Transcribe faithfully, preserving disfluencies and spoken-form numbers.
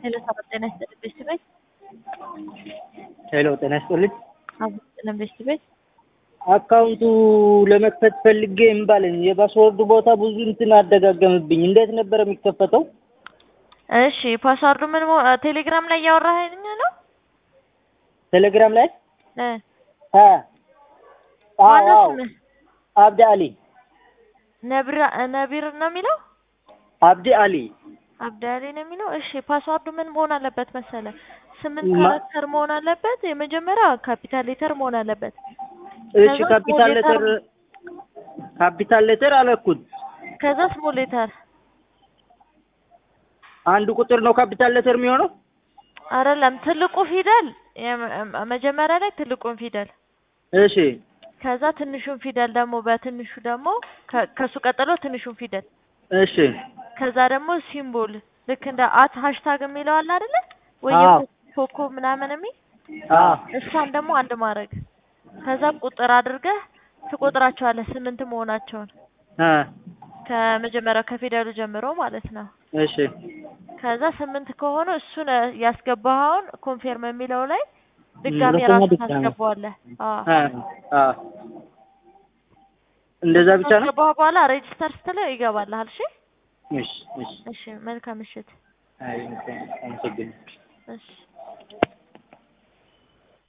ሄሎ ሰላም ጤና ይስጥልኝ ቤስት ቤት ሄሎ ጤና ይስጥልኝ አብዱልሰላም ቤስት ቤት አካውንቱ ለመክፈት ፈልጌ እምባለኝ የፓስወርድ ቦታ ብዙ እንትን አደጋገምብኝ እንዴት ነበር የሚከፈተው? እሺ ፓስወርዱ ምን ቴሌግራም ላይ ያወራኸኝ ነው? ቴሌግራም ላይ እ አ አዎ አብዲ አሊ ነብራ ነቢር ነው የሚለው አብዲ አሊ አብዲ አሊ ነው የሚለው እሺ ፓስወርዱ ምን መሆን አለበት መሰለ ስምንት ካራክተር መሆን አለበት የመጀመሪያው ካፒታል ሌተር መሆን አለበት እሺ ካፒታል ሌተር ካፒታል ሌተር አለኩት ከዛ ስሞል ሌተር አንድ ቁጥር ነው ካፒታል ሌተር የሚሆነው አይደለም ትልቁ ፊደል መጀመሪያ ላይ ትልቁን ፊደል እሺ ከዛ ትንሹን ፊደል ደግሞ በትንሹ ደግሞ ከሱ ቀጥሎ ትንሹን ፊደል እሺ ከዛ ደግሞ ሲምቦል ልክ እንደ አት ሃሽታግ የሚለው አለ አይደለ ወይ ኮኮብ ምናምን የሚል አዎ እሷን ደግሞ አንድ ማድረግ ከዛ ቁጥር አድርገህ ትቆጥራቸዋለህ ስምንት መሆናቸውን አ ከመጀመሪያው ከፊደሉ ጀምሮ ማለት ነው እሺ ከዛ ስምንት ከሆነ እሱን ያስገባኸውን ኮንፊርም የሚለው ላይ ድጋሜ ራሱ ታስገባዋለህ አዎ አዎ እንደዛ ብቻ ነው ከገባህ በኋላ ሬጂስተር ስትለው ይገባልሃል እሺ እሺ እሺ እሺ መልካም ምሽት አይ እንትን እሺ